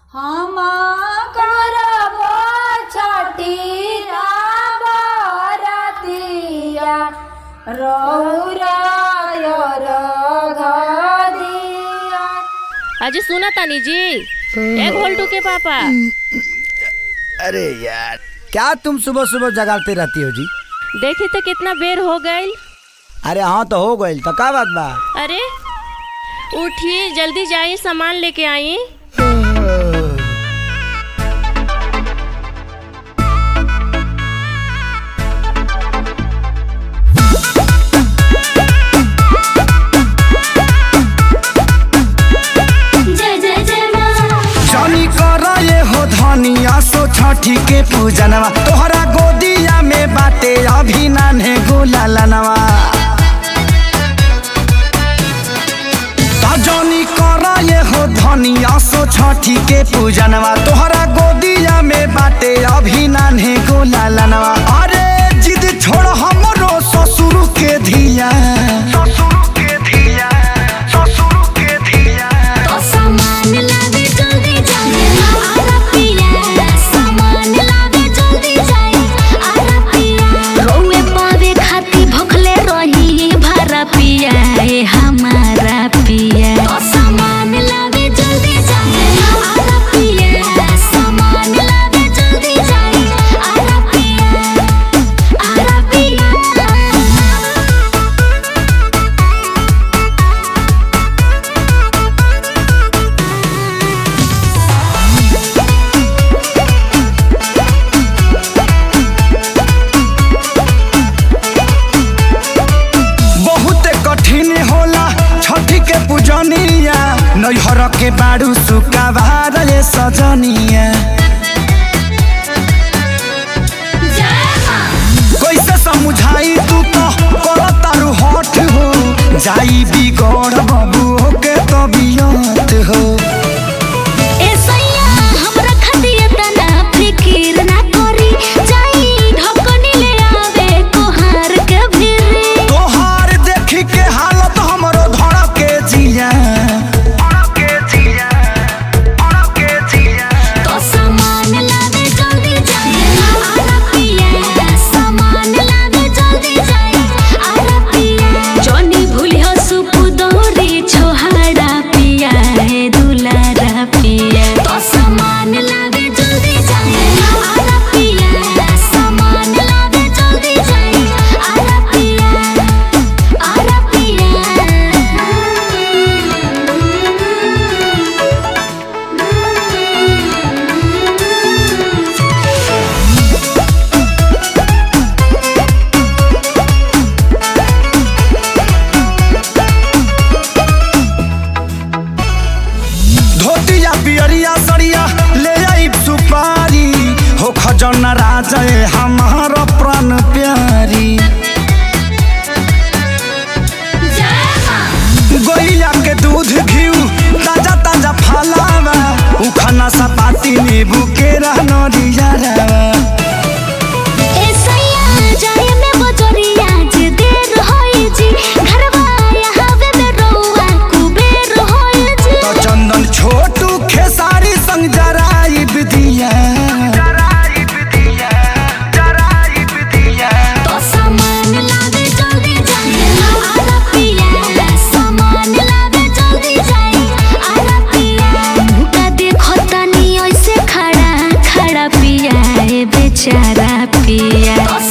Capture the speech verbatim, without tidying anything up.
हम करब छठी बरतिया रौरा घदिया। अजी सुना तानी जी, एक होल्टू के पापा। अरे यार क्या तुम सुबह सुबह जगाते रहती हो जी? देखी तो कितना बेर हो गई। अरे हाँ तो हो गई तो क्या बात बा? अरे उठिए जल्दी जाइए, सामान लेके आई। सो छठी के पूजनवा तोहरा गोदिया में बाटे अभी नान्हे गुलालनवा। तजनी कर ये हो धनिया सो छठी के पूजनवा तोहरा गोदिया में बाटे अभी नान्हे गुलालनवा। अरे जिद छोड़ हमरो ससुर के धिया, ससुर के धिया, ससुर के धिया। तो सामान लावे जल्दी जाए आरा पिया, सामान लावे जल्दी जाए आरा पिया। रोए पावे खाती भखले रही भरा पिया ए हमारा पिया। तो सामान लावे जल्दी जाए आरा पिया, सामान लावे जल्दी जाए आरा पिया, आरा पिया। पूजनिया नैहर के बाड़ू सुकाबार ये सजनिया। कैसे समझाई तू तो कर तारू हट हो, जाई बिगड़ बाबू के तबियत हो। तोहार देखी के हालत हमरो धड़ के जिया, पियरिया सरिया ले आई सुपारी हो खजौना राजा हमारा प्राण प्यारी। गोइया के दूध घिउ ताजा ताजा फलावा उखाना सपाती नींबू के रहनरिया रवा। चंदन छोटू खेसारी संग जराई दिया, तो सामान लावे जल्दी जाए आरा पिया, सामान लावे जल्दी जाए आरा पिया। मुका देखो तनी ऐसे खड़ा खड़ा पिया ए बेचारा पिया।